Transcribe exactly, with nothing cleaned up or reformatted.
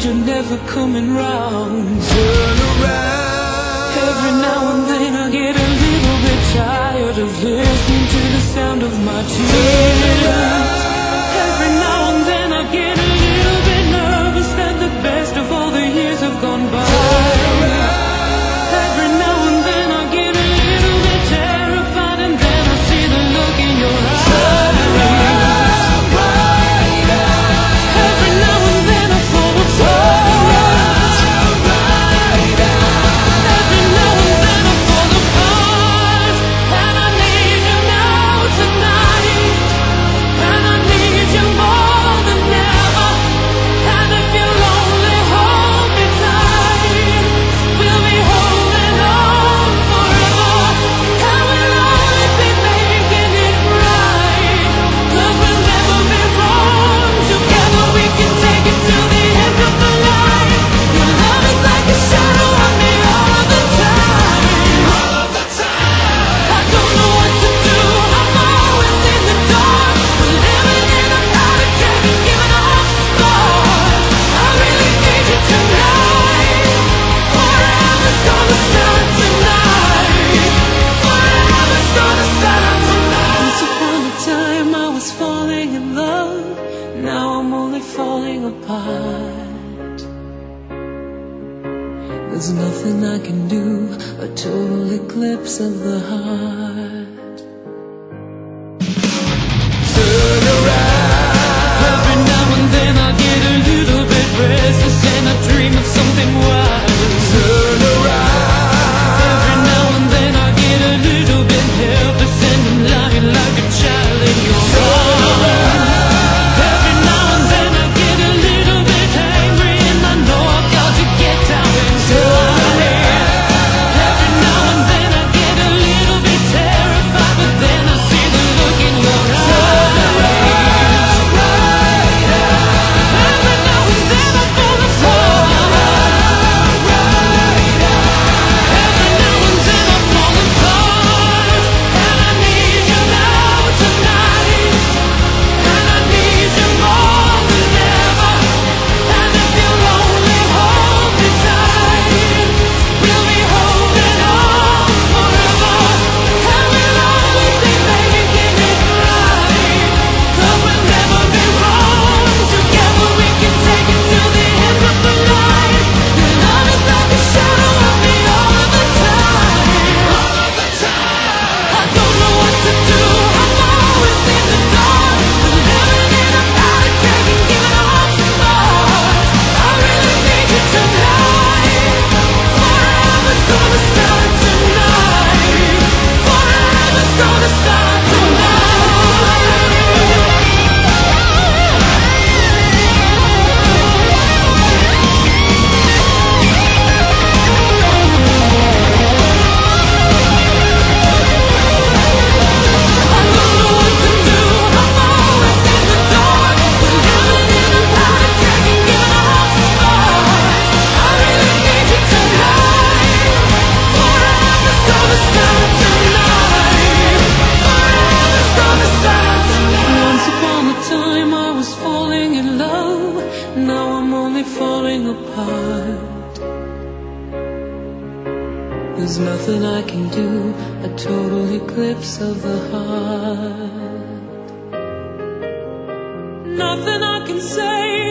you're never coming round. Turn around. Every now and then I get a little bit tired of listening to the sound of my tears. Every now and then I get a little bit nervous that the best of all the years have gone by. Every now and then I get a little bit terrified, and then I see the look in your eyes. Every now and then I fall apart. Every now and then I fall apart. And I need you now tonight. And I need you more than ever. And if you're lonely, hold me tight. We'll be holding on forever. And we'll only be making it right. 'Cause we'll never be wrong. Together we can take it to the end of the line. Your love is like a shadow on me all the time. All of the time. I don't know what to do. I'm always in the dark. We're living in a powder keg and giving off sparks. I really need you tonight. Forever's gonna start tonight. Forever's gonna start tonight. Once upon a time I was falling in love. Now I'm only falling apart. There's nothing I can do. A total eclipse of the heart. Turn around. Every now and then I get a little bit restless and I dream of something wild. Turn around. Every now and then I get a little bit helpless and I'm lying like a child in your arms. Every now and then I get a little bit angry and I know I've got to get down inside. Every now and then I get a little bit terrified, but then I see the look in your eyes. Every now and then I fall apart. Every now and then I fall apart. And I need you now tonight. And I need you more than ever. And if you're lonely, hold me tight. We'll be holding on forever. And we'll always be making it right. 'Cause we'll never be wrong. Together we can take it to the end of the line. Your love is like a shadow on me all the time. All of the time. I don't know what to do. I'm always in the dark. We're living in a powder keg and giving off sparks. I really need you tonight. Forever's gonna start tonight. Forever's gonna start I don't know what to do. I'm always in the dark. We're living in a powder keg and giving off sparks. I really need you tonight. Forever's gonna start tonight. Forever's gonna start tonight. Once upon a time I was falling in love. Now I'm only falling apart. There's nothing I can do. A total eclipse of the heart. Nothing I can say.